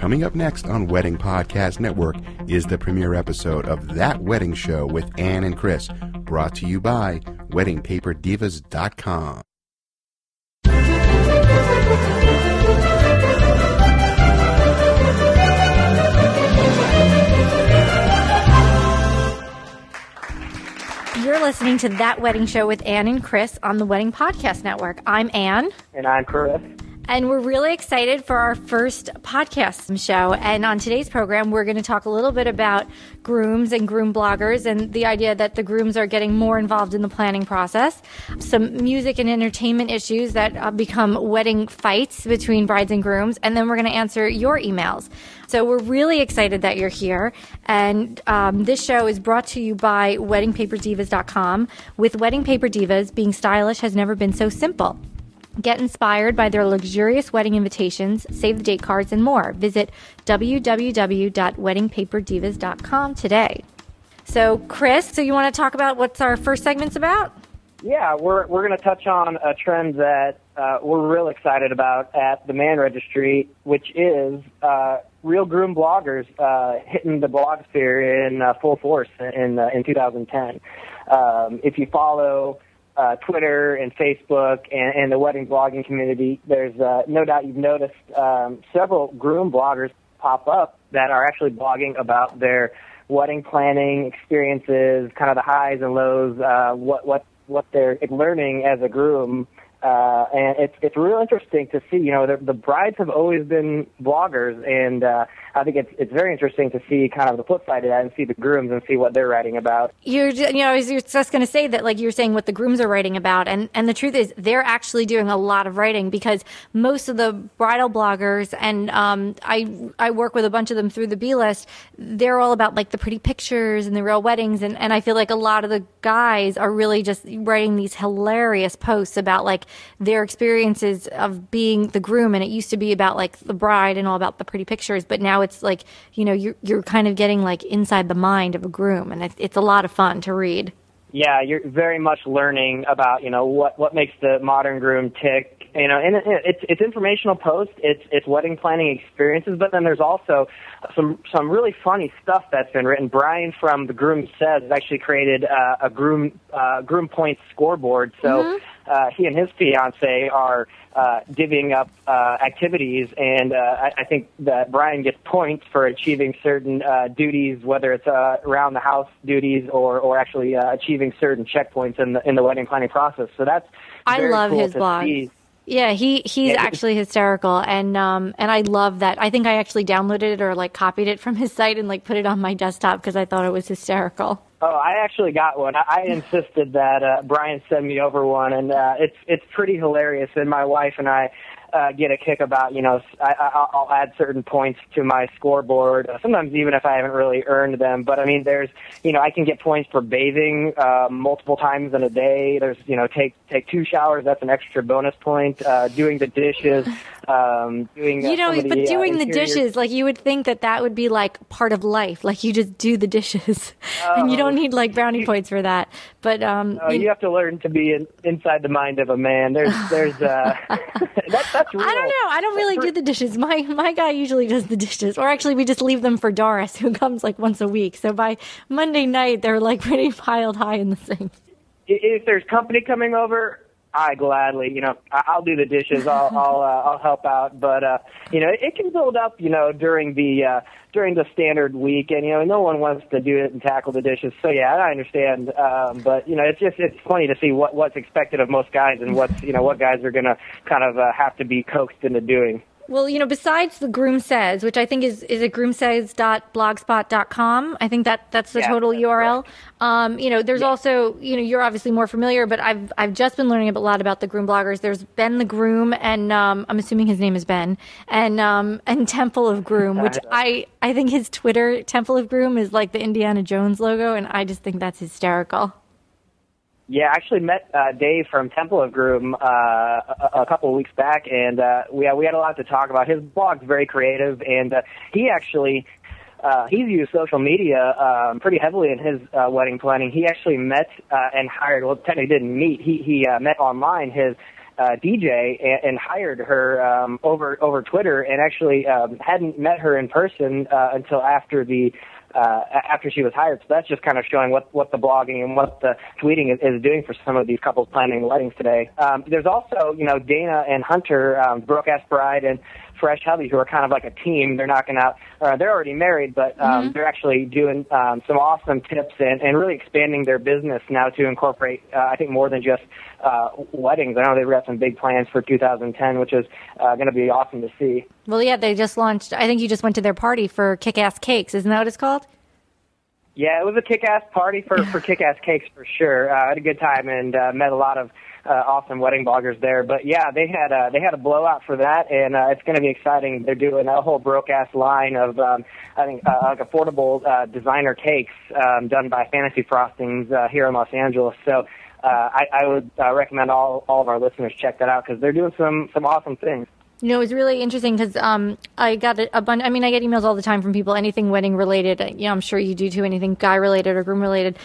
Coming up next on Wedding Podcast Network is the premiere episode of That Wedding Show with Ann and Chris, brought to you by WeddingPaperDivas.com. You're listening to That Wedding Show with Ann and Chris on the Wedding Podcast Network. I'm Ann. And I'm Chris. And we're really excited for our first podcast show. And on today's program, we're going to talk a little bit about grooms and groom bloggers and the idea that the grooms are getting more involved in the planning process, some music and entertainment issues that become wedding fights between brides and grooms, and then we're going to answer your emails. So we're really excited that you're here. And this show is brought to you by WeddingPaperDivas.com. With Wedding Paper Divas, being stylish has never been so simple. Get inspired by their luxurious wedding invitations, save the date cards, and more. Visit www.weddingpaperdivas.com today. So, Chris, so you want to talk about what's our first segment's about? Yeah, we're going to touch on a trend that we're real excited about at the Man Registry, which is real groom bloggers hitting the blogosphere in full force in 2010. If you follow Twitter and Facebook and the wedding blogging community, there's no doubt you've noticed several groom bloggers pop up that are actually blogging about their wedding planning experiences, kind of the highs and lows, what they're learning as a groom. And it's real interesting to see. You know, the brides have always been bloggers, and I think it's very interesting to see kind of the flip side of that and see the grooms and see what they're writing about. You're just going to say that, like you're saying, what the grooms are writing about, and the truth is they're actually doing a lot of writing, because most of the bridal bloggers, and I work with a bunch of them through the B-List, they're all about like the pretty pictures and the real weddings, and I feel like a lot of the guys are really just writing these hilarious posts about like their experiences of being the groom, and it used to be about like the bride and all about the pretty pictures, but now it's like, you know, you're kind of getting like inside the mind of a groom, and it's a lot of fun to read. Yeah, you're very much learning about, you know, what makes the modern groom tick, you know, and it's informational posts, it's wedding planning experiences, but then there's also some really funny stuff that's been written. Brian from The Groom Says has actually created a groom points scoreboard, so he and his fiance are divvying up activities, and I think that Brian gets points for achieving certain duties, whether it's around the house duties or actually achieving certain checkpoints in the wedding planning process. So that's very I love cool his to blog. see. Yeah, he's actually hysterical, and I love that. I think I actually downloaded it or like copied it from his site and like put it on my desktop because I thought it was hysterical. Oh, I actually got one. I insisted that Brian send me over one, and it's pretty hilarious. And my wife and I get a kick about, you know, I'll add certain points to my scoreboard, sometimes even if I haven't really earned them. But I mean, there's, you know, I can get points for bathing multiple times in a day. There's, you know, take 2 showers, that's an extra bonus point. Doing the dishes, doing doing the dishes, like you would think that would be like part of life, like you just do the dishes, and you don't need like brownie points for that. But you have to learn to be inside the mind of a man. There's that's real. I don't know. I don't really do the dishes. My guy usually does the dishes, or actually we just leave them for Doris, who comes like once a week. So by Monday night, they're like pretty piled high in the sink. If there's company coming over, I gladly, you know, I'll do the dishes. I'll help out. But you know, it can build up, you know, during the standard week, and you know, no one wants to do it and tackle the dishes. So yeah, I understand. But you know, it's funny to see what's expected of most guys, and what guys are gonna kind of have to be coaxed into doing. Well, you know, besides The Groom Says, which I think is it groomsays.blogspot.com. I think that's the total URL. You know, there's also, you know, you're obviously more familiar, but I've just been learning a lot about the groom bloggers. There's Ben the Groom, and I'm assuming his name is Ben, and Temple of Groom, which I think his Twitter, Temple of Groom, is like the Indiana Jones logo, and I just think that's hysterical. Yeah, I actually met Dave from Temple of Groom a couple of weeks back, and we had a lot to talk about. His blog's very creative, and he actually he's used social media pretty heavily in his wedding planning. He actually met and hired, well, technically didn't meet. He met online his DJ and hired her over Twitter, and actually hadn't met her in person until after she was hired. So that's just kind of showing what the blogging and what the tweeting is doing for some of these couples planning weddings today. There's also, Dana and Hunter, Broke-Ass Bride and Fresh Hubby, who are kind of like a team. They're knocking out, they're already married, but they're actually doing some awesome tips and really expanding their business now to incorporate, I think, more than just weddings. I know they've got some big plans for 2010, which is going to be awesome to see. Well, yeah, they just launched, I think you just went to their party for Kick-Ass Cakes. Isn't that what it's called? Yeah, it was a kick-ass party for Kick-Ass Cakes for sure. I had a good time and met a lot of awesome wedding bloggers there. But yeah, they had a blowout for that, and it's going to be exciting. They're doing a whole broke-ass line of I think like affordable designer cakes done by Fantasy Frostings here in Los Angeles. So I would recommend all of our listeners check that out because they're doing some awesome things. It was really interesting because I got a bunch. I mean, I get emails all the time from people, anything wedding related. I'm sure you do too. Anything guy related or groom related.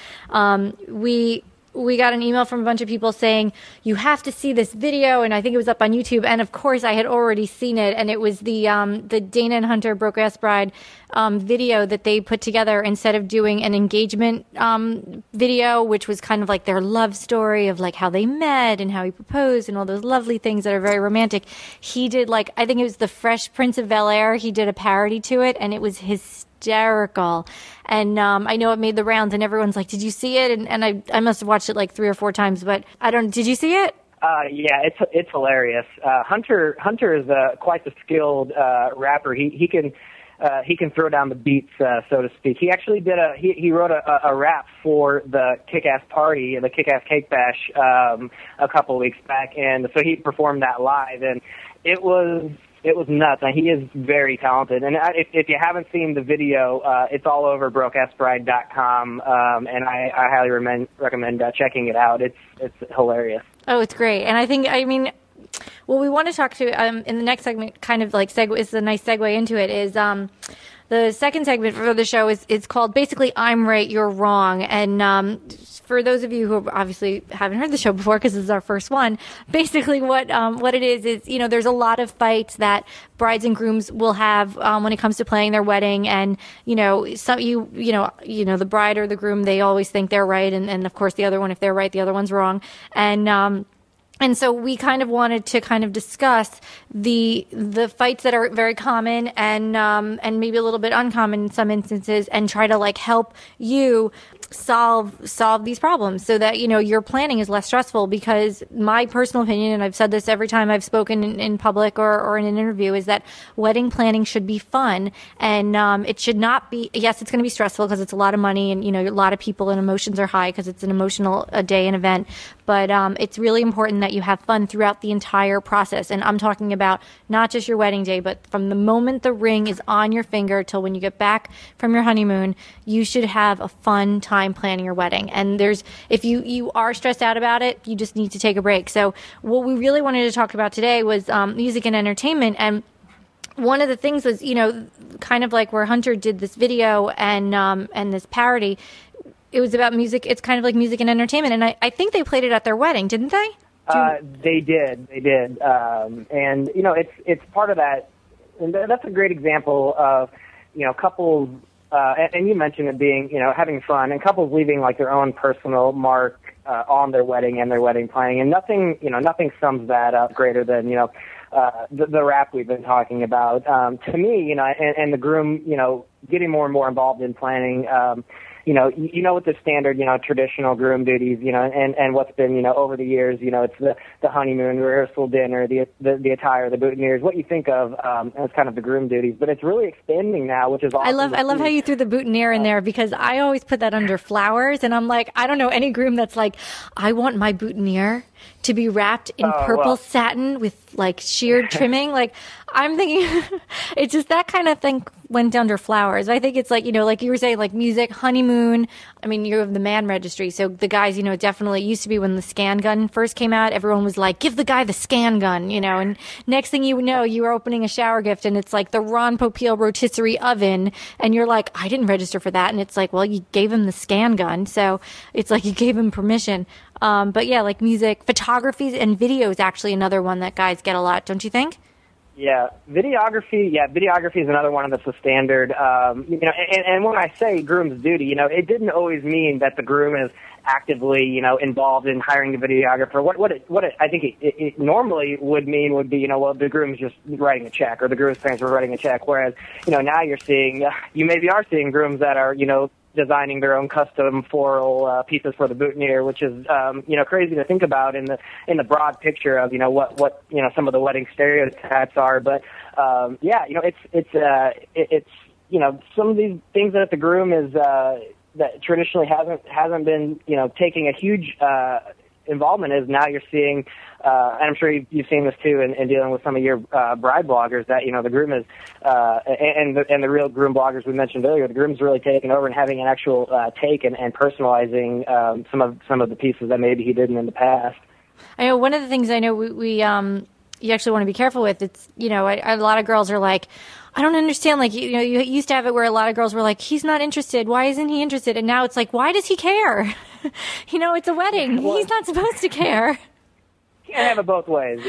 We got an email from a bunch of people saying, you have to see this video, and I think it was up on YouTube, and of course I had already seen it, and it was the Dana and Hunter Broke-Ass Bride video that they put together instead of doing an engagement video, which was kind of like their love story of like how they met and how he proposed and all those lovely things that are very romantic. He did I think it was the Fresh Prince of Bel-Air, he did a parody to it, and it was hysterical. And I know it made the rounds, and everyone's like, did you see it? And I must have watched it like 3 or 4 times, but did you see it? Yeah, it's hilarious. Hunter is quite the skilled rapper. He can throw down the beats, so to speak. He actually did he wrote a rap for the Kick-Ass Party, the Kick-Ass Cake Bash, a couple of weeks back, and so he performed that live, and it was nuts. And he is very talented. And if you haven't seen the video, it's all over brokeassbride.com, and I highly recommend checking it out. It's hilarious. Oh, it's great. And what we want to talk to in the next segment, kind of like is a nice segue into it, is the second segment for the show is called basically I'm Right, You're Wrong. And for those of you who obviously haven't heard the show before, because this is our first one, basically what it is there's a lot of fights that brides and grooms will have when it comes to planning their wedding, and the bride or the groom, they always think they're right, and of course the other one, if they're right, the other one's wrong, and so we kind of wanted to kind of discuss the fights that are very common and maybe a little bit uncommon in some instances, and try to help you solve these problems so that your planning is less stressful. Because my personal opinion, and I've said this every time I've spoken in public or in an interview, is that wedding planning should be fun, and it should not be. Yes, it's going to be stressful because it's a lot of money, and a lot of people and emotions are high because it's an emotional day and event. But it's really important that you have fun throughout the entire process. And I'm talking about not just your wedding day, but from the moment the ring is on your finger till when you get back from your honeymoon, you should have a fun time planning your wedding. And if you are stressed out about it, you just need to take a break. So what we really wanted to talk about today was music and entertainment. And one of the things was, kind of like where Hunter did this video and this parody, it was about music. It's kind of like music and entertainment. And I think they played it at their wedding, didn't they? They did. And, it's part of that. And that's a great example of, couples, and you mentioned it being, having fun, and couples leaving their own personal mark on their wedding and their wedding planning. And nothing sums that up greater than, the rap we've been talking about. To me, and the groom, getting more and more involved in planning, what the standard, traditional groom duties, and what's been, over the years, it's the honeymoon, rehearsal dinner, the attire, the boutonnieres, what you think of as kind of the groom duties. But it's really expanding now, which is awesome. I love how you threw the boutonniere in there, because I always put that under flowers, and I'm like, I don't know any groom that's like, I want my boutonniere to be wrapped in purple satin with sheared trimming. I'm thinking it's just that kind of thing went under flowers. I think it's like, like you were saying, like music, honeymoon. I mean, you have the man registry. So the guys, definitely used to be when the scan gun first came out, everyone was like, give the guy the scan gun, and next thing you know, you were opening a shower gift and it's like the Ron Popeil rotisserie oven. And you're like, I didn't register for that. And it's like, well, you gave him the scan gun. So it's like you gave him permission. But yeah, like music, photography and video is actually another one that guys get a lot, don't you think? Yeah, videography is another one that's a standard. And when I say groom's duty, it didn't always mean that the groom is actively, involved in hiring a videographer. What I think it normally would mean would be, well, the groom's just writing a check, or the groom's parents were writing a check. Whereas, now you're seeing, you maybe are seeing grooms that are, designing their own custom floral pieces for the boutonniere, which is crazy to think about in the broad picture of what some of the wedding stereotypes are. But it's some of these things that the groom is that traditionally hasn't been taking a huge involvement is now you're seeing, and I'm sure you've seen this too in dealing with some of your bride bloggers, that the groom is and the real groom bloggers we mentioned earlier, the groom's really taking over and having an actual take and personalizing some of the pieces that maybe he didn't in the past. I know one of the things I know we you actually want to be careful with. It's a lot of girls are like, I don't understand. Like, you used to have it where a lot of girls were like, he's not interested. Why isn't he interested? And now it's like, why does he care? It's a wedding. Well, he's not supposed to care. You can't have it both ways.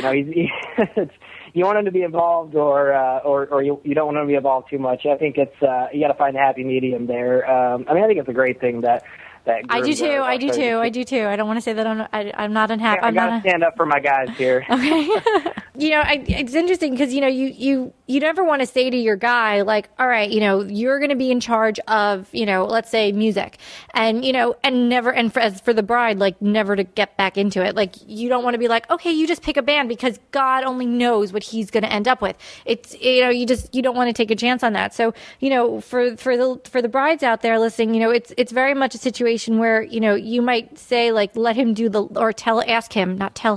You want him to be involved, or you don't want him to be involved too much. I think it's you got to find a happy medium there. I think it's a great thing that. I do too. I don't want to say that I'm not unhappy. Yeah, I got to stand up for my guys here. Okay. It's interesting because, you never want to say to your guy, like, all right, you're going to be in charge of, let's say music and never, and as for the bride, like never to get back into it. Like, you don't want to be like, okay, you just pick a band because God only knows what he's going to end up with. It's, you don't want to take a chance on that. So, for the brides out there listening, it's very much a situation where, you might say, like, let him do ask him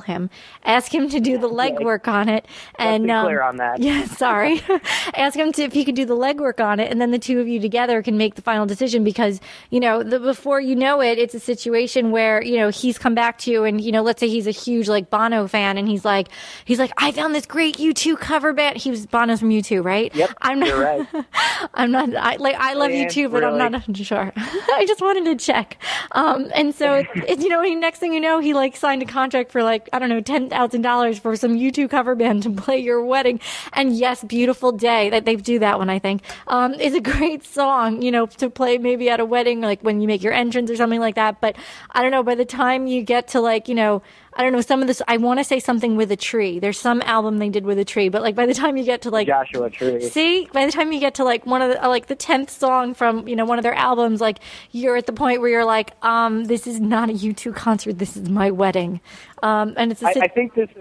to do the legwork on it. And let's be clear on that. Yeah, sorry. Ask him if he could do the legwork on it, and then the two of you together can make the final decision, because, before you know it, it's a situation where, he's come back to you and, let's say he's a huge, like, Bono fan, and he's like, I found this great U2 cover band. Bono's from U2, right? Yep, you're right. I love U2, but really? I'm not sure. I just wanted to check. And so, next thing you know, he like signed a contract for like, I don't know, $10,000 for some U2 cover band to play your wedding. And yes, Beautiful Day, that they do that one, I think, is a great song, to play maybe at a wedding, like when you make your entrance or something like that. But I don't know, by the time you get to like, I don't know, some of this, I want to say something with a tree. There's some album they did with a tree, but like by the time you get to like Joshua Tree. See, by the time you get to like one of the like the 10th song from, one of their albums, like you're at the point where you're like, this is not a U2 concert, this is my wedding. And it's I think this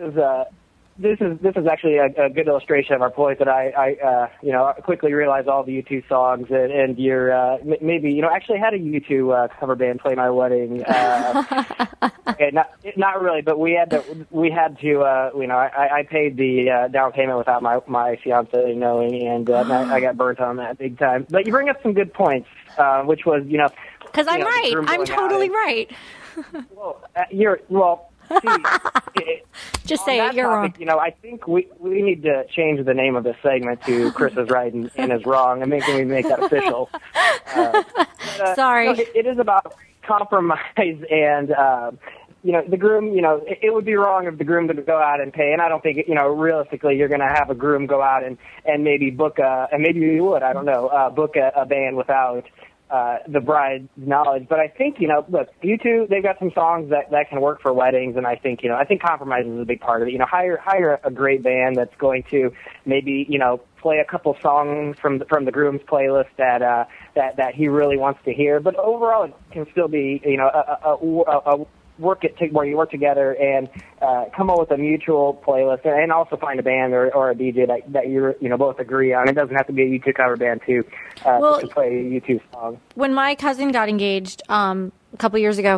is actually a good illustration of our point, that I quickly realized all the U2 songs, and you're maybe actually had a U2 cover band play my wedding. Okay, not really, but we had to I paid the down payment without my fiance knowing, and I got burnt on that big time. But you bring up some good points, which was because I'm right. I'm totally right. Just say it. You're topic, wrong. I think we need to change the name of this segment to Chris is right and is wrong, and maybe we make that official. Sorry. It is about compromise, and the groom. It would be wrong if the groom would go out and pay, and I don't think realistically you're going to have a groom go out and maybe book and maybe you would, I don't know, book a band without the bride's knowledge. But I think, look, U2, they've got some songs that can work for weddings, and I think compromise is a big part of it. Hire a great band that's going to maybe, play a couple songs from the groom's playlist that he really wants to hear. But overall, it can still be, a where you work together and come up with a mutual playlist, and also find a band or a DJ that you both agree on. It doesn't have to be a U2 cover band to play a U2 song. When my cousin got engaged, a couple years ago,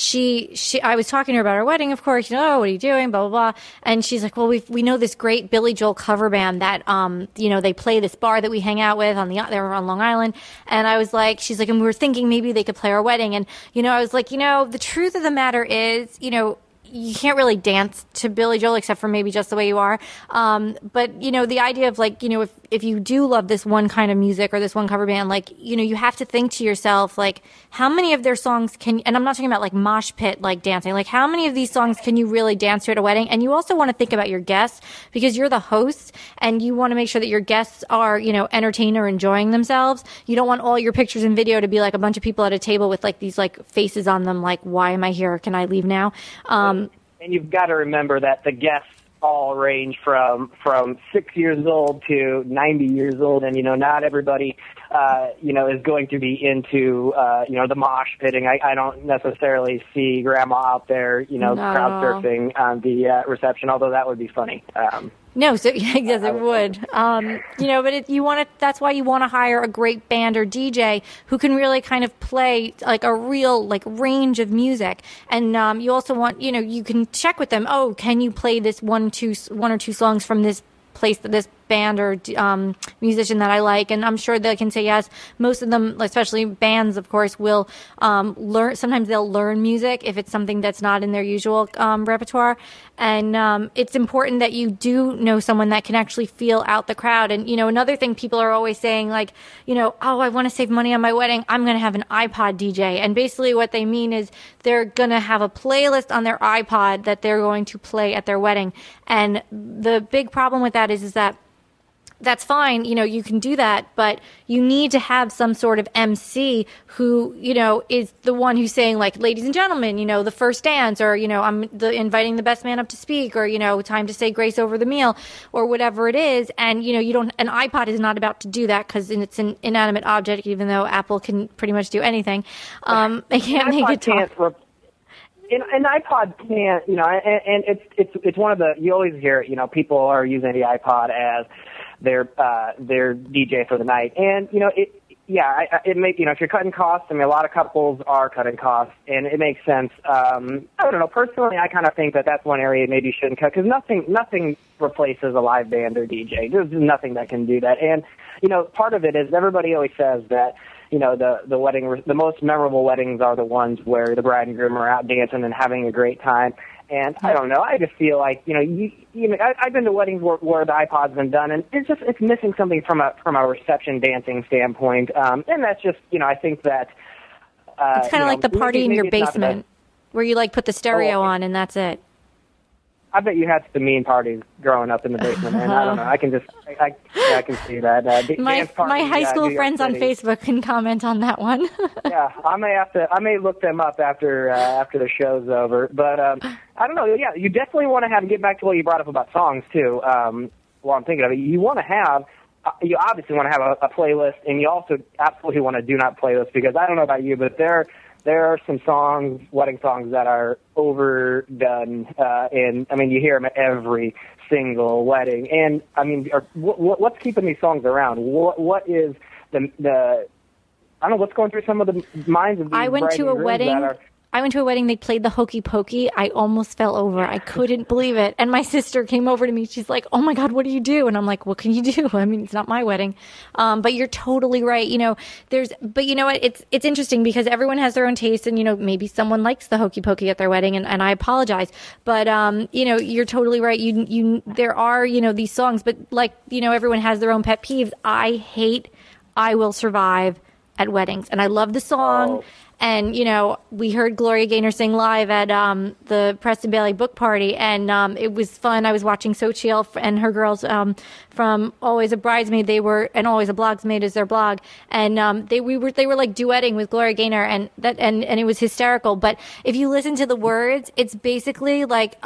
I was talking to her about our wedding, of course, oh, what are you doing? Blah, blah, blah. And she's like, well, we know this great Billy Joel cover band that, they play this bar that we hang out with they were on Long Island. And I was like, she's like, and we were thinking maybe they could play our wedding. And, I was like, the truth of the matter is, you can't really dance to Billy Joel except for maybe Just the Way You Are. But, the idea of like, if you do love this one kind of music or this one cover band, like, you have to think to yourself, like, how many of their songs and I'm not talking about like mosh pit, like dancing, like how many of these songs can you really dance to at a wedding? And you also want to think about your guests because you're the host and you want to make sure that your guests are, entertained or enjoying themselves. You don't want all your pictures and video to be like a bunch of people at a table with like these like faces on them, like, why am I here? Can I leave now? And you've got to remember that the guests all range from 6 years old to 90 years old, and not everybody is going to be into the mosh pitting. I don't necessarily see grandma out there crowd surfing on the reception, although that would be funny. No, so yes, it would. But that's why you want to hire a great band or DJ who can really kind of play like a real like range of music. And you also want, you can check with them. Oh, can you play this one or two songs from this place, this band or musician that I like? And I'm sure they can say yes. Most of them, especially bands, of course, will learn. Sometimes they'll learn music if it's something that's not in their usual repertoire. And it's important that you do know someone that can actually feel out the crowd. And, another thing people are always saying, like, oh, I want to save money on my wedding. I'm going to have an iPod DJ. And basically what they mean is they're going to have a playlist on their iPod that they're going to play at their wedding. And the big problem with that is that that's fine, you can do that, but you need to have some sort of MC who, is the one who's saying like, ladies and gentlemen, the first dance, or, I'm inviting the best man up to speak, or, time to say grace over the meal, or whatever it is. And, an iPod is not about to do that because it's an inanimate object, even though Apple can pretty much do anything. They can't make it talk. An iPod can't, and it's one of the, you always hear it, people are using the iPod as their DJ for the night. And, it may, if you're cutting costs, a lot of couples are cutting costs, and it makes sense. I don't know, personally, I kind of think that that's one area maybe you shouldn't cut, because nothing replaces a live band or DJ. There's nothing that can do that. And, part of it is everybody always says that, the wedding, the most memorable weddings are the ones where the bride and groom are out dancing and having a great time. And I don't know, I just feel like, I've been to weddings where the iPod's been done, and it's missing something from a reception dancing standpoint. And that's just, I think that it's kind of like the party in your basement where you like put the stereo on and that's it. I bet you had some mean parties growing up in the basement, and I don't know. I can see that. My high school friends on Facebook can comment on that one. Yeah, I may look them up after the show's over. But I don't know. Yeah, you definitely want to get back to what you brought up about songs too. While I'm thinking of it, you obviously want to have a playlist, and you also absolutely want to do not playlist, because I don't know about you, but there are some songs, wedding songs, that are overdone, and you hear them at every single wedding. And what's keeping these songs around? What is the I don't know what's going through some of the minds of these I went to a wedding. They played the Hokey Pokey. I almost fell over. I couldn't believe it. And my sister came over to me. She's like, "Oh my God, what do you do?" And I'm like, "What can you do? It's not my wedding." But you're totally right. But you know what? It's interesting because everyone has their own taste, and maybe someone likes the Hokey Pokey at their wedding, and I apologize. But you're totally right. There are these songs, but everyone has their own pet peeves. I hate "I Will Survive" at weddings, and I love the song. Oh. And, we heard Gloria Gaynor sing live at the Preston Bailey book party, and it was fun. I was watching Xochitl and her girls from Always a Bridesmaid. And Always a Blogsmaid is their blog. And they were like duetting with Gloria Gaynor, and it was hysterical. But if you listen to the words, it's basically like,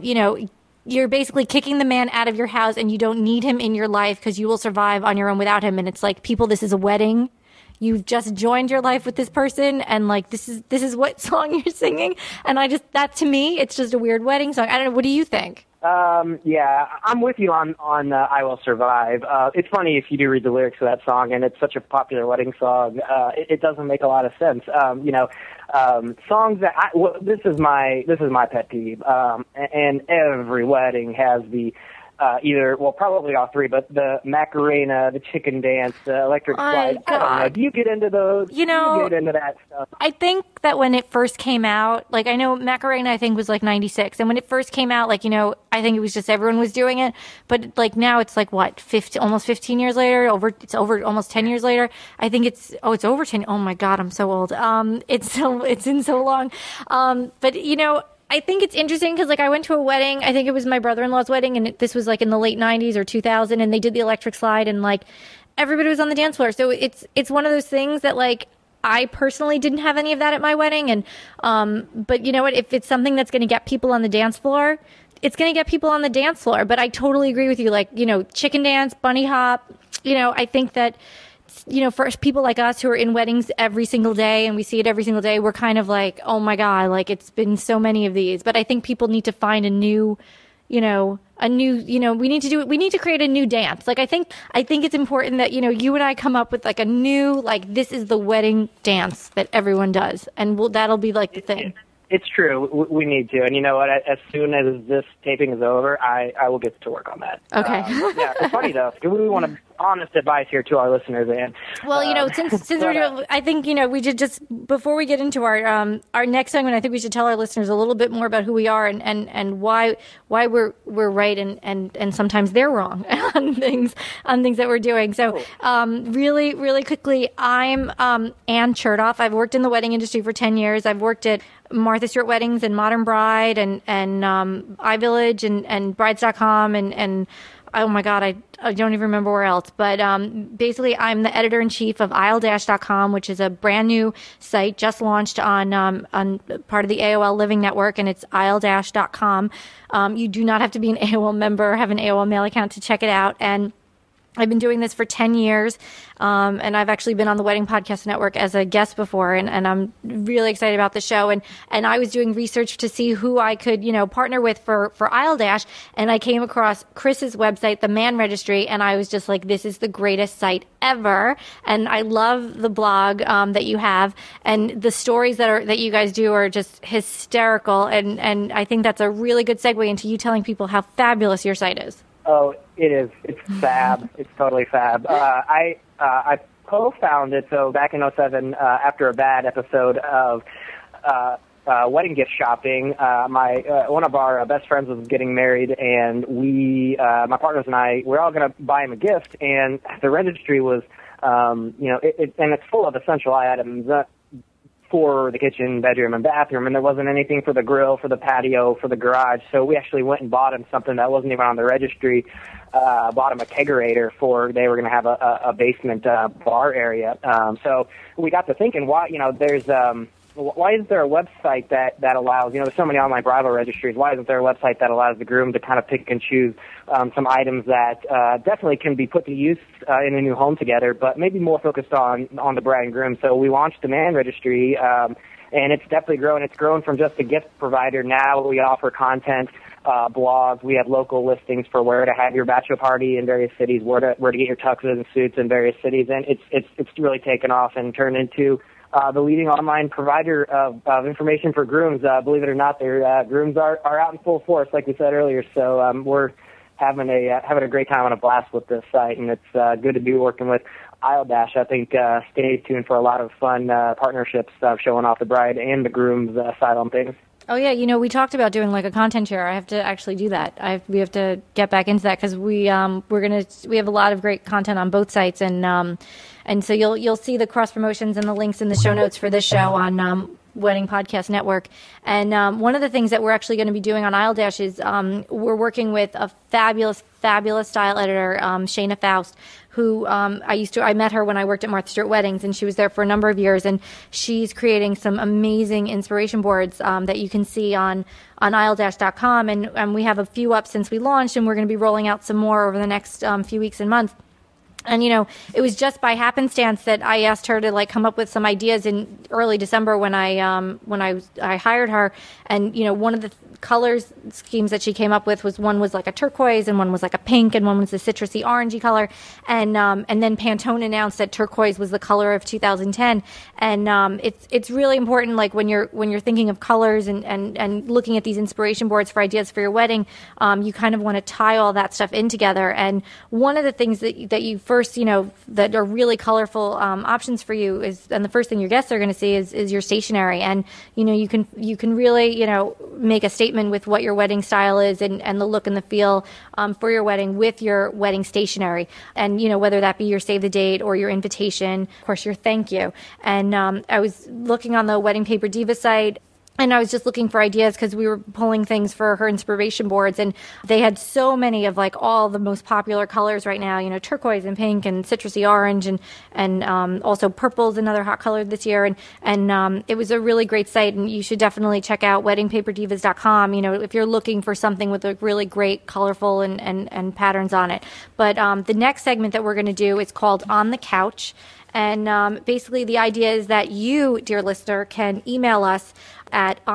you're basically kicking the man out of your house, and you don't need him in your life because you will survive on your own without him. And it's like, people, this is a wedding. You've just joined your life with this person, and like this is what song you're singing. And that to me, it's just a weird wedding song. I don't know. What do you think? Yeah, I'm with you on I Will Survive. It's funny if you do read the lyrics of that song, and it's such a popular wedding song. It doesn't make a lot of sense. Songs that this is my pet peeve. And every wedding has the probably all three, but the Macarena, the chicken dance, the electric slide. I don't know. Do you get into those? Do you get into that stuff? I think that when it first came out, like I know Macarena, I think was like 96. And when it first came out, like, I think it was just everyone was doing it. But like now it's like what, almost 15 years later, it's over almost 10 years later. I think it's over 10. Oh my God, I'm so old. It's in so long. But I think it's interesting because, like, I went to a wedding. I think it was my brother-in-law's wedding, and this was, like, in the late 90s or 2000, and they did the electric slide, and, like, everybody was on the dance floor. So it's one of those things that, like, I personally didn't have any of that at my wedding. And but you know what? If it's something that's going to get people on the dance floor, it's going to get people on the dance floor. But I totally agree with you. Like, chicken dance, bunny hop, I think that for people like us who are in weddings every single day and we see it every single day, we're kind of like, oh my God, like it's been so many of these. But I think people need to find we need to create a new dance. Like, I think it's important that, you and I come up with like a new, like, this is the wedding dance that everyone does. And that'll be like the thing. It's true. We need to. And you know what? As soon as this taping is over, I will get to work on that. Okay. Yeah, it's funny, though. We want honest advice here to our listeners, Ann. Well, since we're doing, I think, we should just, before we get into our next segment, I think we should tell our listeners a little bit more about who we are and why we're right and sometimes they're wrong on things that we're doing. So, really, really quickly, I'm Ann Chertoff. I've worked in the wedding industry for 10 years. I've worked at Martha Stewart Weddings and Modern Bride and iVillage and Brides.com and oh my God, I don't even remember where else. But basically, I'm the editor-in-chief of Isle-.com, which is a brand new site just launched on part of the AOL Living Network, and it's Isle-.com. You do not have to be an AOL member or have an AOL mail account to check it out. And I've been doing this for 10 years, and I've actually been on the Wedding Podcast Network as a guest before, and I'm really excited about the show. And I was doing research to see who I could, partner with for Isle Dash, and I came across Chris's website, the Man Registry, and I was just like, this is the greatest site ever. And I love the blog that you have, and the stories that you guys do are just hysterical. And I think that's a really good segue into you telling people how fabulous your site is. Oh, it is. It's fab. It's totally fab. I co-founded, so back in 2007, after a bad episode of wedding gift shopping, one of our best friends was getting married, and my partners and I, we're all going to buy him a gift, and the registry was, and it's full of essential items for the kitchen, bedroom, and bathroom, and there wasn't anything for the grill, for the patio, for the garage. So we actually went and bought him something that wasn't even on the registry. Bought him a kegerator they were going to have a basement bar area. So we got to thinking, why isn't there a website that allows, there's so many online bridal registries, why isn't there a website that allows the groom to kind of pick and choose some items that definitely can be put to use in a new home together, but maybe more focused on the bride and groom. So we launched the Man Registry, and it's definitely grown. It's grown from just a gift provider. Now we offer content, blogs. We have local listings for where to have your bachelor party in various cities, where to get your tuxes and suits in various cities, and it's really taken off and turned into the leading online provider of information for grooms. Believe it or not, their grooms are out in full force, like we said earlier. So we're having a great time and a blast with this site, and it's good to be working with Isle Dash. I think stay tuned for a lot of fun partnerships showing off the bride and the groom's side on things. Oh yeah, we talked about doing like a content share. I have to actually do that. We have to get back into that because we have a lot of great content on both sites, and so you'll see the cross promotions and the links in the show notes for this show on Wedding Podcast Network. And one of the things that we're actually going to be doing on Isle Dash is we're working with a fabulous style editor, Shayna Faust, who I met her when I worked at Martha Stewart Weddings, and she was there for a number of years, and she's creating some amazing inspiration boards that you can see on Isle-.com, and we have a few up since we launched, and we're going to be rolling out some more over the next few weeks and months. And, it was just by happenstance that I asked her to like come up with some ideas in early December when I hired her. And, one of the colors schemes that she came up with was one was like a turquoise and one was like a pink and one was a citrusy orangey color. And then Pantone announced that turquoise was the color of 2010. And, it's really important, like when you're thinking of colors and looking at these inspiration boards for ideas for your wedding, you kind of want to tie all that stuff in together. And one of the things that you first, that are really colorful options for you is, and the first thing your guests are going to see is your stationery. And, you can really, make a statement with what your wedding style is and the look and the feel for your wedding with your wedding stationery. And, whether that be your save the date or your invitation, of course, your thank you. And I was looking on the Wedding Paper Diva site, and I was just looking for ideas because we were pulling things for her inspiration boards, and they had so many of like all the most popular colors right now, turquoise and pink and citrusy orange and also purple is another hot color this year. And it was a really great site, and you should definitely check out weddingpaperdivas.com, if you're looking for something with a really great colorful and patterns on it. But the next segment that we're going to do is called On the Couch. And basically the idea is that you, dear listener, can email us at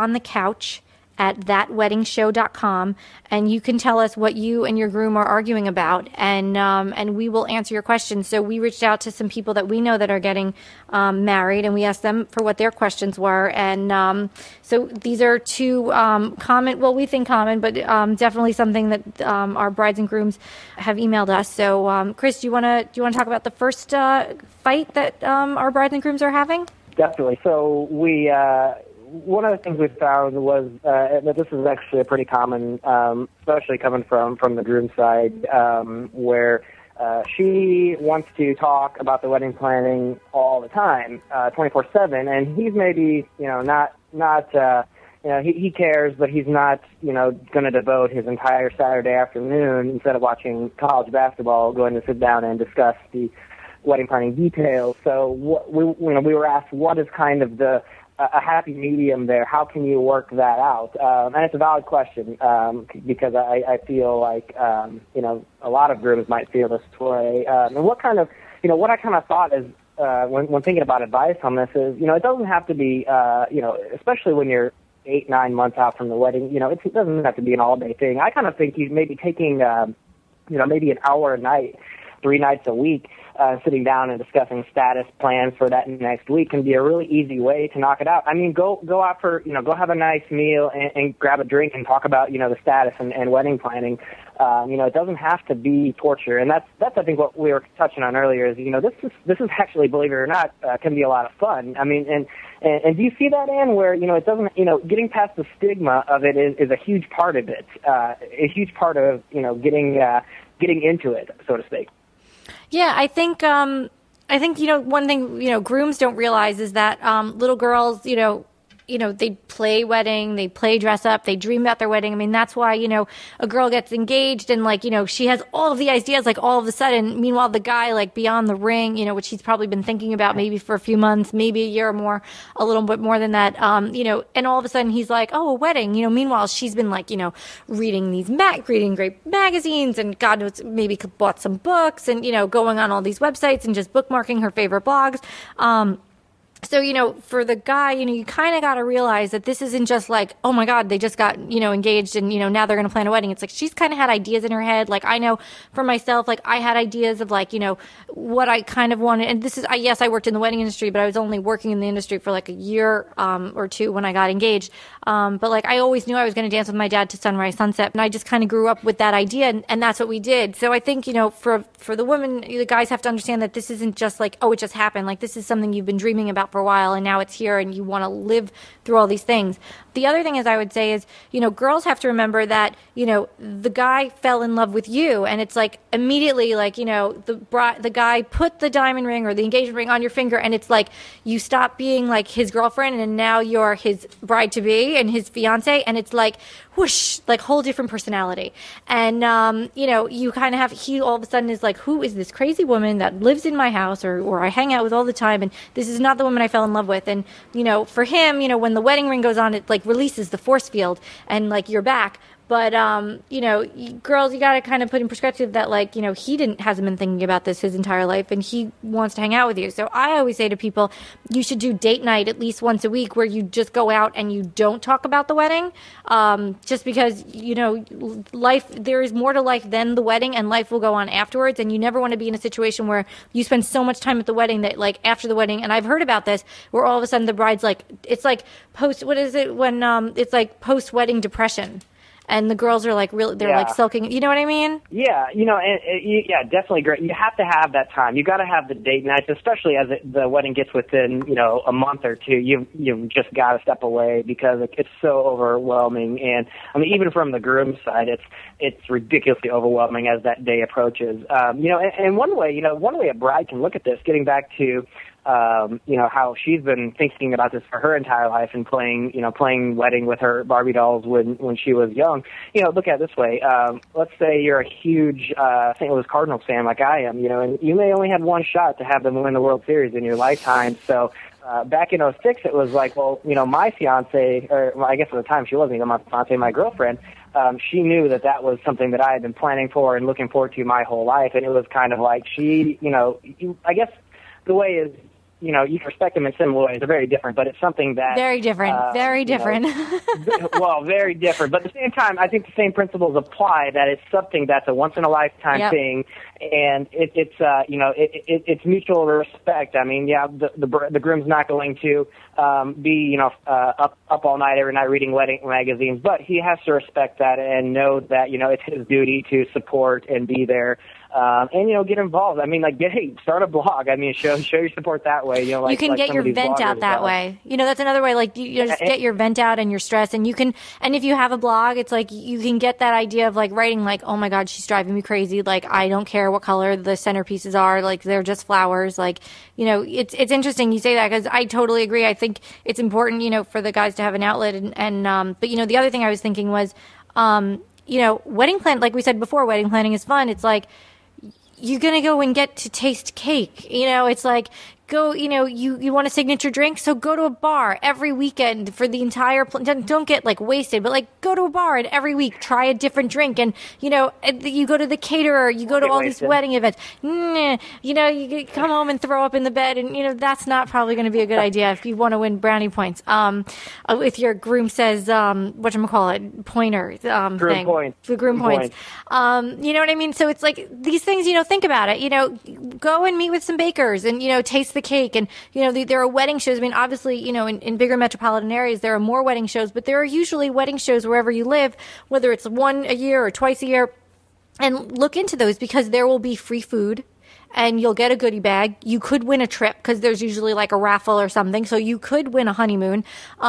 onthecouch@thatweddingshow.com, and you can tell us what you and your groom are arguing about, and we will answer your questions. So we reached out to some people that we know that are getting married, and we asked them for what their questions were. And so these are two common, well, we think common, but definitely something that our brides and grooms have emailed us. So Chris, do you want to talk about the first fight that our brides and grooms are having? Definitely. So one of the things we found was that this is actually a pretty common, especially coming from the groom side, where she wants to talk about the wedding planning all the time, 24/7, and he's maybe not he cares, but he's not going to devote his entire Saturday afternoon, instead of watching college basketball, going to sit down and discuss the wedding planning details. So we were asked, what is kind of a happy medium there? How can you work that out? And it's a valid question, because I feel like, a lot of grooms might feel this way. And what I kind of thought is, when thinking about advice on this is, it doesn't have to be, especially when you're 8-9 months out from the wedding, it doesn't have to be an all-day thing. I kind of think you maybe taking, maybe an hour a night, 3 nights a week, sitting down and discussing status plans for that next week can be a really easy way to knock it out. I mean, go out for, go have a nice meal and grab a drink and talk about, the status and wedding planning. It doesn't have to be torture. And that's I think what we were touching on earlier is, this is actually, believe it or not, can be a lot of fun. I mean, and do you see that, Ann, where, it doesn't, getting past the stigma of it is a huge part of it, a huge part of, getting into it, so to speak. Yeah, I think one thing grooms don't realize is that little girls they play wedding, they play dress up, they dream about their wedding. I mean, that's why, a girl gets engaged and she has all of the ideas, all of a sudden. Meanwhile, the guy, beyond the ring, which he's probably been thinking about maybe for a few months, maybe a year or more, a little bit more than that, and all of a sudden he's like, oh, a wedding, meanwhile, she's been reading reading great magazines and God knows, maybe bought some books and, going on all these websites and just bookmarking her favorite blogs. So, for the guy, you kind of got to realize that this isn't just oh my God, they just got, engaged and, now they're going to plan a wedding. It's she's kind of had ideas in her head. I know for myself, I had ideas of what I kind of wanted. And this is, yes, I worked in the wedding industry, but I was only working in the industry for a year or two when I got engaged. But I always knew I was going to dance with my dad to sunrise, sunset. And I just kind of grew up with that idea. And that's what we did. So I think, for the women, the guys have to understand that this isn't just oh, it just happened. This is something you've been dreaming about for a while and now it's here and you want to live through all these things. The other thing is I would say is, girls have to remember that, the guy fell in love with you and it's immediately the guy put the diamond ring or the engagement ring on your finger and it's you stop being his girlfriend and now you're his bride to be and his fiance and it's whoosh, whole different personality. And, you kind of have, he all of a sudden is who is this crazy woman that lives in my house or I hang out with all the time and this is not the woman I fell in love with. And, for him, when the wedding ring goes on, it releases the force field and you're back. But, girls, you got to kind of put in perspective that, like, he hasn't been thinking about this his entire life, and he wants to hang out with you. So I always say to people, you should do date night at least once a week where you just go out and you don't talk about the wedding. Just because, life, there is more to life than the wedding, and life will go on afterwards. And you never want to be in a situation where you spend so much time at the wedding that, like, after the wedding, and I've heard about this, where all of a sudden the bride's like, it's like it's like post-wedding depression. And the girls are like they're like sulking. You know what I mean? Yeah, yeah, definitely great. You have to have that time. You got to have the date nights, especially as the wedding gets within, a month or two. You've just got to step away because it's so overwhelming. And I mean, even from the groom's side, it's ridiculously overwhelming as that day approaches. And one way a bride can look at this, getting back to how she's been thinking about this for her entire life and playing wedding with her Barbie dolls when she was young. Look at it this way. Let's say you're a huge St. Louis Cardinals fan like I am, and you may only have one shot to have them win the World Series in your lifetime. So back in '06, it was like, my fiance, or I guess at the time she wasn't even my fiance, my girlfriend, she knew that was something that I had been planning for and looking forward to my whole life. And it was kind of like I guess the way is, you can respect them in similar ways. They're very different, but it's something that... Very different. Very different. Well, very different. But at the same time, I think the same principles apply, that it's something that's a once-in-a-lifetime thing, and it's mutual respect. I mean, the groom's not going to be, up all night every night reading wedding magazines, but he has to respect that and know that, it's his duty to support and be there. And get involved. I mean, start a blog. I mean, show your support that way. You can get your vent out that way. That's another way. Like, you just get your vent out and your stress, and you can. And if you have a blog, it's like you can get that idea of like writing, like, oh my God, she's driving me crazy. Like, I don't care what color the centerpieces are. Like, they're just flowers. Like, it's interesting you say that, because I totally agree. I think it's important, for the guys to have an outlet. But the other thing I was thinking was, wedding plan. Like we said before, wedding planning is fun. It's like, you're going to go and get to taste cake. It's like, go, you want a signature drink, so go to a bar every weekend for the entire, don't get like wasted, but like go to a bar and every week try a different drink. And, you go to the caterer, you go to all these wedding events, you come home and throw up in the bed, and, that's not probably going to be a good idea if you want to win brownie points. If your groom says, whatchamacallit, pointer, groom points. The groom points. You know what I mean? So it's like these things, think about it, go and meet with some bakers and, taste the cake. And, there are wedding shows. I mean, obviously, in bigger metropolitan areas, there are more wedding shows, but there are usually wedding shows wherever you live, whether it's one a year or twice a year. And look into those, because there will be free food. And you'll get a goodie bag. You could win a trip, because there's usually like a raffle or something. So you could win a honeymoon.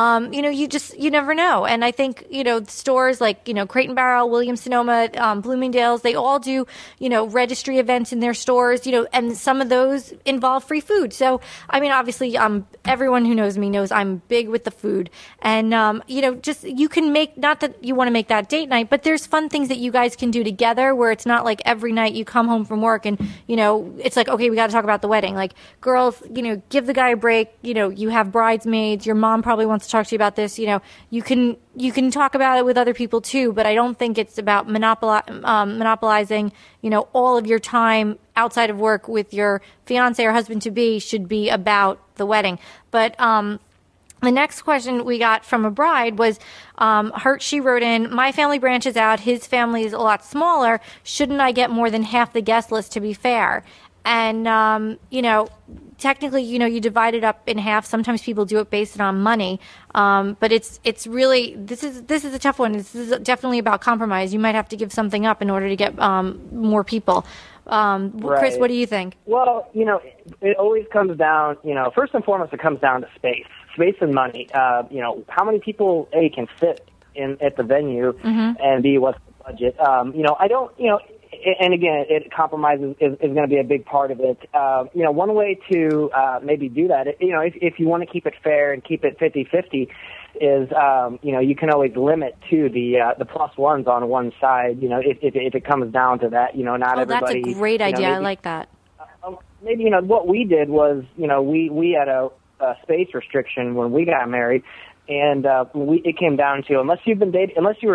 You never know. And I think, stores like, Crate and Barrel, Williams-Sonoma, Bloomingdale's, they all do, registry events in their stores, and some of those involve free food. So, I mean, obviously, everyone who knows me knows I'm big with the food. And, you can make, not that you want to make that date night, but there's fun things that you guys can do together where it's not like every night you come home from work and, it's like, okay, we got to talk about the wedding. Like, girls, give the guy a break. You have bridesmaids. Your mom probably wants to talk to you about this. You can talk about it with other people too, but I don't think it's about monopolizing, all of your time outside of work with your fiance or husband to be should be about the wedding. But, the next question we got from a bride was, she wrote in, my family branches out. His family is a lot smaller. Shouldn't I get more than half the guest list to be fair? And, technically, you divide it up in half. Sometimes people do it based on money. But it's really, this is a tough one. This is definitely about compromise. You might have to give something up in order to get, more people. Right. Chris, what do you think? Well, it always comes down, first and foremost, it comes down to space and money. How many people, A, can fit at the venue, and B, what's the budget? I don't, and again, compromise is going to be a big part of it. One way to maybe do that, if you want to keep it fair and keep it 50-50, is you can always limit to the plus ones on one side. If it comes down to that, not everybody. That's a great idea. I like that. Maybe what we did was we had a space restriction when we got married, and it came down to unless you were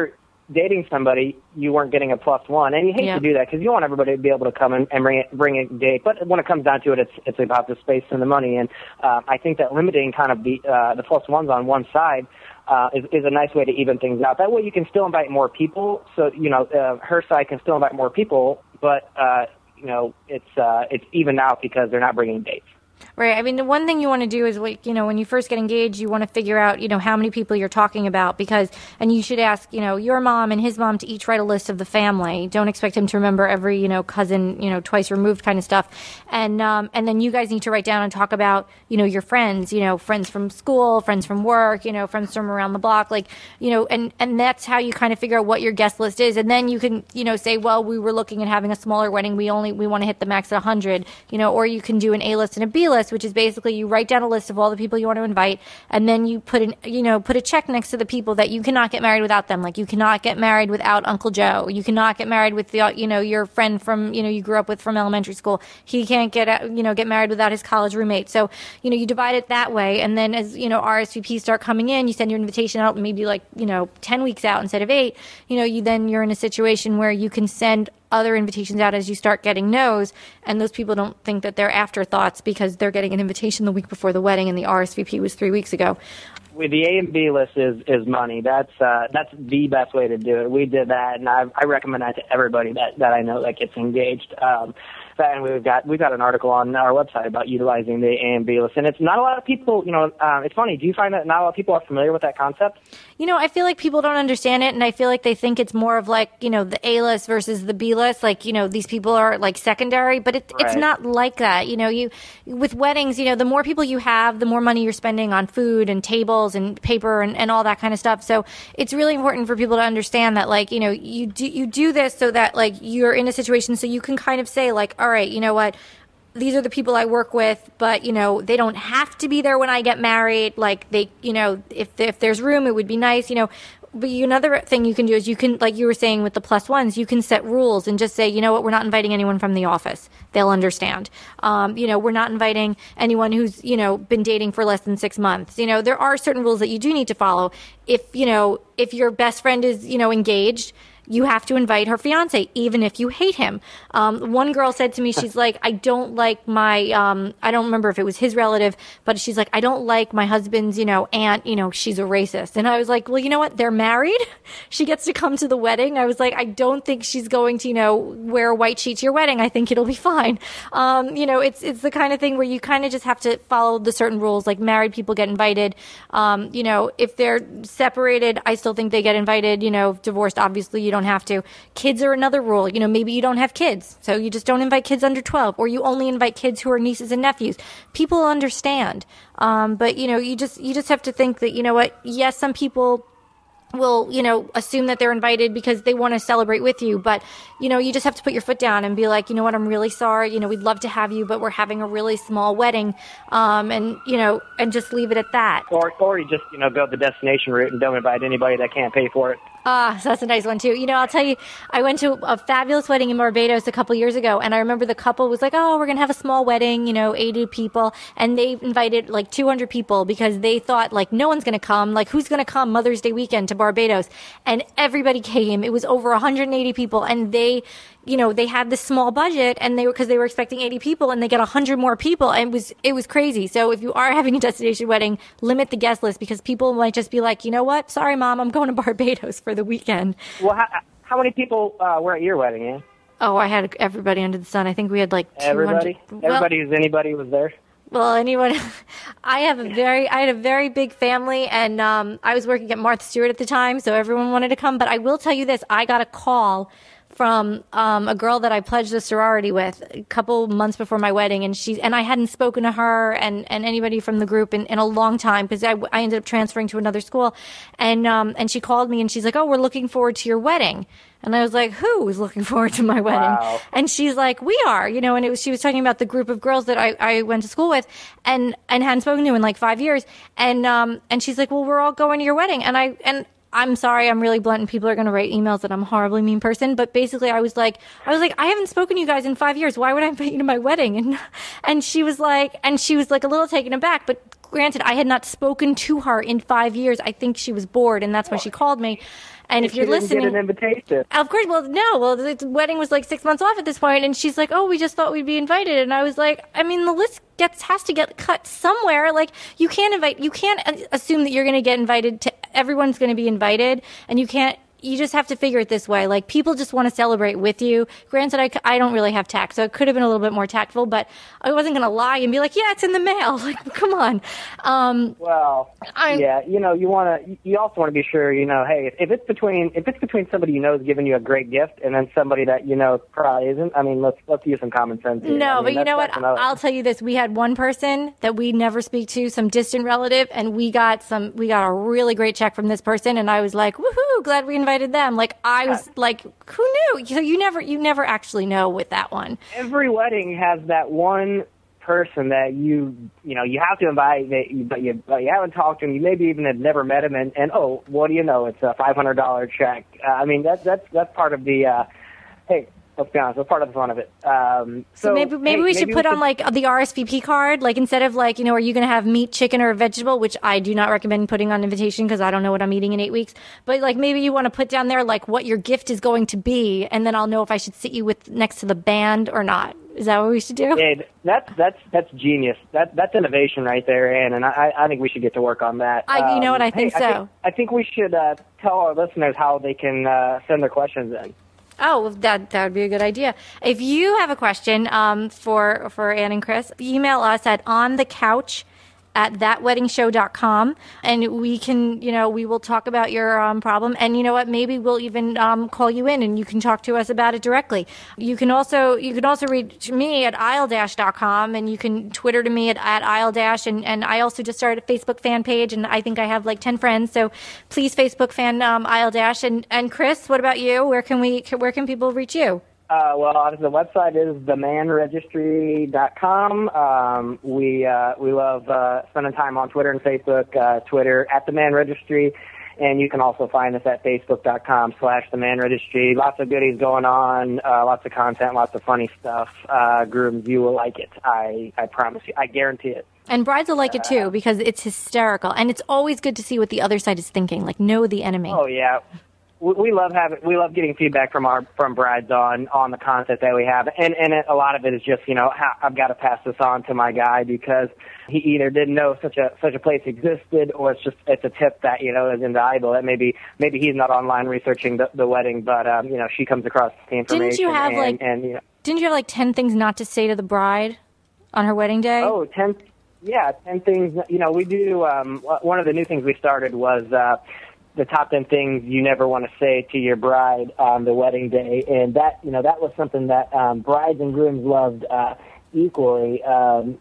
dating somebody, you weren't getting a +1, and you hate to do that because you want everybody to be able to come and bring a date. But when it comes down to it, it's about the space and the money. And I think that limiting kind of the +1s on one side is a nice way to even things out. That way, you can still invite more people. So her side can still invite more people, but it's even out because they're not bringing dates. Right. I mean, the one thing you want to do is, when you first get engaged, you want to figure out, how many people you're talking about and you should ask, your mom and his mom to each write a list of the family. Don't expect him to remember every, cousin, twice removed kind of stuff. And then you guys need to write down and talk about, your friends, friends from school, friends from work, friends from around the block, and that's how you kind of figure out what your guest list is. And then you can, say, well, we were looking at having a smaller wedding. We want to hit the max at 100, or you can do an A list and a B list, which is basically you write down a list of all the people you want to invite, and then you put a check next to the people that you cannot get married without them. Like, you cannot get married without Uncle Joe. You cannot get married with your friend from you grew up with from elementary school. He can't get married without his college roommate. So you divide it that way, and then as RSVPs start coming in, you send your invitation out maybe 10 weeks out instead of 8. You're in a situation where you can send other invitations out as you start getting no's, and those people don't think that they're afterthoughts because they're getting an invitation the week before the wedding and the RSVP was 3 weeks ago. With the A and B list is money. That's the best way to do it. We did that, and I recommend that to everybody that I know that gets engaged. And we've got an article on our website about utilizing the A and B list, and it's not a lot of people. It's funny. Do you find that not a lot of people are familiar with that concept? I feel like people don't understand it, and I feel like they think it's more of the A list versus the B list. These people are secondary, but it's not like that. With weddings, the more people you have, the more money you're spending on food and tables and paper and all that kind of stuff. So it's really important for people to understand that, you do this so that you're in a situation so you can kind of say all right, you know what? These are the people I work with, but, they don't have to be there when I get married. If there's room, it would be nice, But another thing you can do is you can, like you were saying with the +1s, you can set rules and just say, you know what, we're not inviting anyone from the office. They'll understand. We're not inviting anyone who's, been dating for less than 6 months. There are certain rules that you do need to follow. If your best friend is, engaged, you have to invite her fiance, even if you hate him. One girl said to me, she's like, I don't like my, I don't remember if it was his relative, but she's like, I don't like my husband's, aunt, she's a racist. And I was like, well, you know what? They're married. She gets to come to the wedding. I was like, I don't think she's going to, wear a white sheet to your wedding. I think it'll be fine. It's the kind of thing where you kind of just have to follow the certain rules, like married people get invited. If they're separated, I still think they get invited, divorced, obviously you don't have to. Kids are another rule. Maybe you don't have kids, so you just don't invite kids under 12, or you only invite kids who are nieces and nephews. People understand. But you just have to think that, yes, some people will, assume that they're invited because they want to celebrate with you. But, you just have to put your foot down and be like, you know what, I'm really sorry. We'd love to have you, but we're having a really small wedding. And just leave it at that. Or you just, go the destination route and don't invite anybody that can't pay for it. So that's a nice one too. I'll tell you, I went to a fabulous wedding in Barbados a couple years ago, and I remember the couple was like, oh, we're going to have a small wedding, 80 people, and they invited 200 people because they thought no one's going to come, who's going to come Mother's Day weekend to Barbados? And everybody came. It was over 180 people, and they had this small budget, and because they were expecting 80 people, and they got 100 more people, and it was crazy. So if you are having a destination wedding, limit the guest list, because people might just be like, you know what? Sorry, Mom, I'm going to Barbados for the weekend. Well, how many people were at your wedding, Ann? Oh, I had everybody under the sun. I think we had 200. Everybody? Everybody who's anybody was there? Well, anyone. I had a very big family, and I was working at Martha Stewart at the time, so everyone wanted to come. But I will tell you this: I got a call from a girl that I pledged a sorority with a couple months before my wedding, and I hadn't spoken to her and anybody from the group in a long time, because I ended up transferring to another school, and she called me and she's like, oh, we're looking forward to your wedding. And I was like, who is looking forward to my wedding? Wow. And she's like, we are, and she was talking about the group of girls that I went to school with and hadn't spoken to in 5 years. And she's like, well, we're all going to your wedding. And I'm sorry, I'm really blunt, and people are going to write emails that I'm a horribly mean person. But basically, I was like, I haven't spoken to you guys in 5 years. Why would I invite you to my wedding? And she was like a little taken aback, but granted, I had not spoken to her in 5 years. I think she was bored, and that's why she called me. And if you're listening, get an invitation. Of course. Well, no. Well, the wedding was like 6 months off at this point, and she's like, "Oh, we just thought we'd be invited." And I was like, "I mean, the list has to get cut somewhere. Like, you can't assume that you're going to get invited to. Everyone's going to be invited, and you can't. You just have to figure it this way. Like, people just want to celebrate with you. Granted, I don't really have tact, so it could have been a little bit more tactful, but I wasn't going to lie and be like, yeah, it's in the mail. Like, come on. Yeah, you also want to be sure, hey, if it's between somebody you know is giving you a great gift and then somebody that you know probably isn't, I mean, let's use some common sense here. No, but you know what? I'll tell you this. We had one person that we never speak to, some distant relative, and we got a really great check from this person, and I was like, woohoo, glad we invited them. Like, I was like, who knew? So you never actually know with that one. Every wedding has that one person that you have to invite, but you haven't talked to him. You maybe even have never met him, and oh, what do you know? It's a $500 check. I mean, that's part of the hey. Let's be honest, that's part of the fun of it. So maybe we should put on like the RSVP card, like instead of like, are you going to have meat, chicken, or a vegetable, which I do not recommend putting on invitation because I don't know what I'm eating in 8 weeks. But like maybe you want to put down there like what your gift is going to be, and then I'll know if I should sit you next to the band or not. Is that what we should do? Yeah, that's genius. That's innovation right there, Ann, and I think we should get to work on that. You know what? I think so. I think we should tell our listeners how they can send their questions in. Oh, well, that would be a good idea. If you have a question for Ann and Chris, email us at onthecouch@thatweddingshow.com, and we can, we will talk about your problem. And you know what? Maybe we'll even call you in, and you can talk to us about it directly. You can also reach me at isle-.com, and you can Twitter to me at isle-. And I also just started a Facebook fan page, and I think I have like 10 friends. So please Facebook fan isle-. And Chris, what about you? Where can people reach you? Well, the website is themanregistry.com. We love spending time on Twitter and Facebook. Twitter at The Man Registry, and you can also find us at facebook.com/themanregistry. Lots of goodies going on, lots of content, lots of funny stuff. Grooms, you will like it. I promise you. I guarantee it. And brides will like it too because it's hysterical, and it's always good to see what the other side is thinking. Like, know the enemy. Oh yeah. We love getting feedback from brides on the content that we have, and a lot of it is just I've got to pass this on to my guy because he either didn't know such a place existed, or it's a tip that is invaluable. That maybe he's not online researching the wedding, but she comes across the information. Didn't you have like 10 things not to say to the bride on her wedding day? Oh, 10 things. We do. One of the new things we started was the top 10 things you never want to say to your bride on the wedding day, and that was something that brides and grooms loved equally. Let's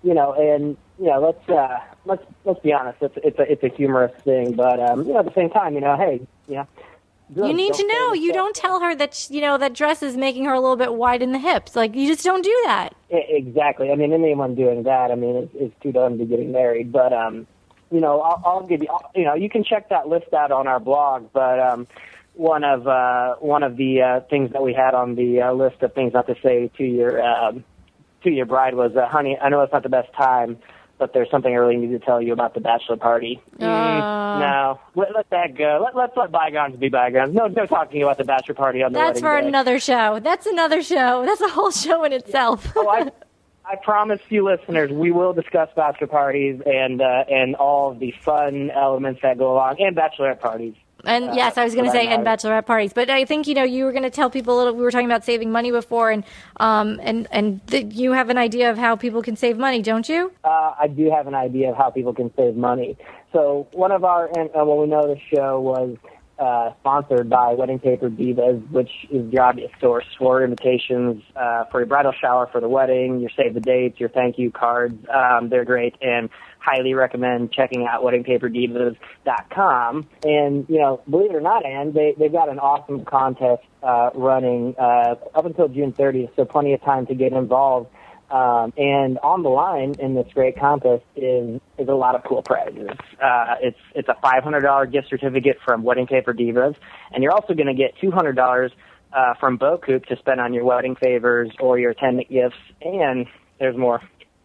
be honest, it's a humorous thing, but at the same time, hey, you need to know. You don't tell her that that dress is making her a little bit wide in the hips. Like, you just don't do that. Exactly. I mean, anyone doing that, it's too dumb to be getting married, but I'll give you, you can check that list out on our blog, but one of the things that we had on the list of things not to say to your bride was, honey, I know it's not the best time, but there's something I really need to tell you about the bachelor party. No, let that go. Let's let bygones be bygones. No talking about the bachelor party on the wedding day. That's for another show. That's another show. That's a whole show in itself. I promise you listeners, we will discuss bachelor parties and all of the fun elements that go along, and bachelorette parties. And yes, I was going to say, and bachelorette parties. But I think, you were going to tell people a little, we were talking about saving money before, and you have an idea of how people can save money, don't you? I do have an idea of how people can save money. So one of our, we know the show was sponsored by Wedding Paper Divas, which is your obvious source for invitations for your bridal shower, for the wedding, your save the dates, your thank you cards. They're great, and highly recommend checking out weddingpaperdivas.com. And, believe it or not, Ann, they've got an awesome contest running up until June 30th, so plenty of time to get involved. And on the line in this great contest is a lot of cool prizes. It's a $500 gift certificate from Wedding Paper Divas, and you're also going to get $200 from Bocoup to spend on your wedding favors or your attendant gifts, and there's more.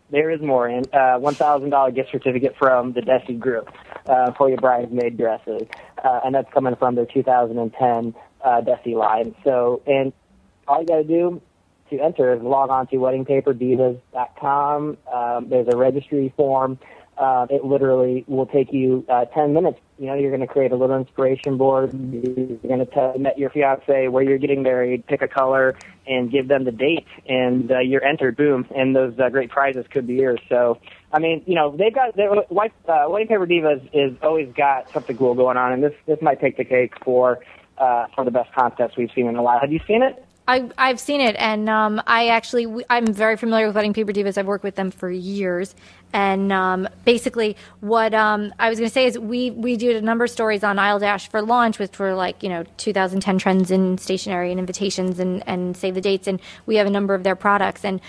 There is more. And $1,000 gift certificate from the Desi Group for your bridesmaid dresses. And that's coming from their 2010 Desi line. So, and all you got to do to enter is log on to weddingpaperdivas.com. There's a registry form. It literally will take you 10 minutes. You know, you're going to create a little inspiration board. You're going to tell your fiance where you're getting married, pick a color, and give them the date, and you're entered. Boom, and those great prizes could be yours. So, I mean, you know, they've got Wedding Paper Divas is always got something cool going on, and this might take the cake for the best contest we've seen in a while. Have you seen it? I've seen it, and I'm very familiar with Wedding Paper Divas. I've worked with them for years, and basically what I was going to say is we did a number of stories on Isle Dash for launch, which were like 2010 trends in stationery and invitations and save the dates, and we have a number of their products. And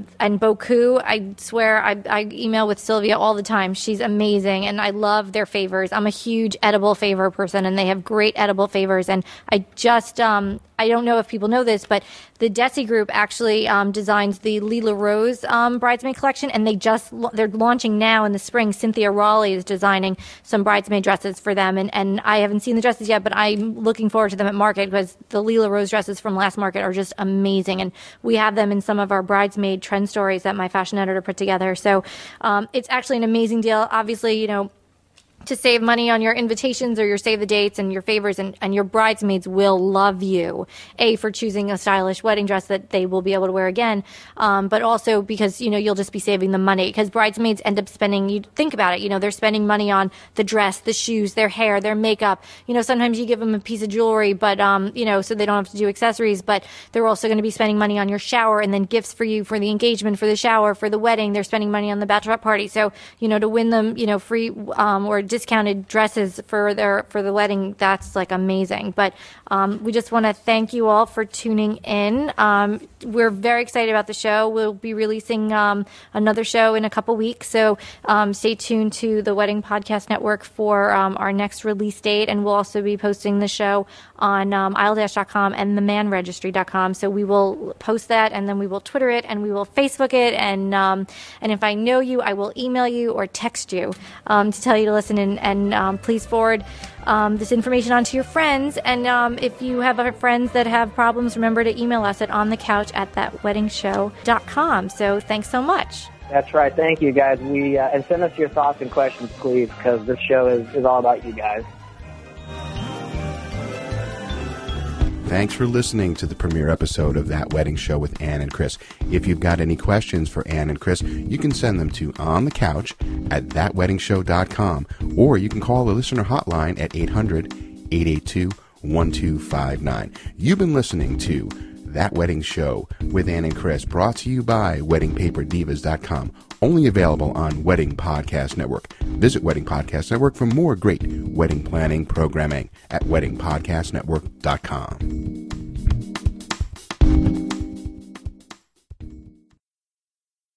Boku, I swear I email with Sylvia all the time. She's amazing, and I love their favors. I'm a huge edible favor person, and they have great edible favors. And I just I don't know if people know this, but the Desi Group actually designs the Lila Rose bridesmaid collection, and they're launching now in the spring. Cynthia Raleigh is designing some bridesmaid dresses for them, and I haven't seen the dresses yet, but I'm looking forward to them at Market because the Lila Rose dresses from last Market are just amazing, and we have them in some of our bridesmaid trend stories that my fashion editor put together. So it's actually an amazing deal. Obviously, to save money on your invitations or your save the dates and your favors, and your bridesmaids will love you, for choosing a stylish wedding dress that they will be able to wear again, but also because, you'll just be saving them money, because bridesmaids end up spending, you think about it, they're spending money on the dress, the shoes, their hair, their makeup. Sometimes you give them a piece of jewelry, but, so they don't have to do accessories, but they're also going to be spending money on your shower, and then gifts for you for the engagement, for the shower, for the wedding. They're spending money on the bachelorette party. So, to win them, free, or discounted dresses for the wedding, that's like amazing. But we just want to thank you all for tuning in. We're very excited about the show. We'll be releasing another show in a couple weeks, so stay tuned to the Wedding Podcast Network for our next release date, and we'll also be posting the show on isledash.com and themanregistry.com. So we will post that, and then we will Twitter it, and we will Facebook it, and if I know you, I will email you or text you to tell you to listen, and please forward this information on to your friends. And if you have other friends that have problems, remember to email us at onthecouch@thatweddingshow.com. So thanks so much. That's right. Thank you, guys. And send us your thoughts and questions, please, because this show is all about you guys. Thanks for listening to the premiere episode of That Wedding Show with Ann and Chris. If you've got any questions for Ann and Chris, you can send them to onthecouch@thatweddingshow.com, or you can call the listener hotline at 800-882-1259. You've been listening to That Wedding Show with Ann and Chris, brought to you by weddingpaperdivas.com. Only available on Wedding Podcast Network. Visit Wedding Podcast Network for more great wedding planning programming at weddingpodcastnetwork.com.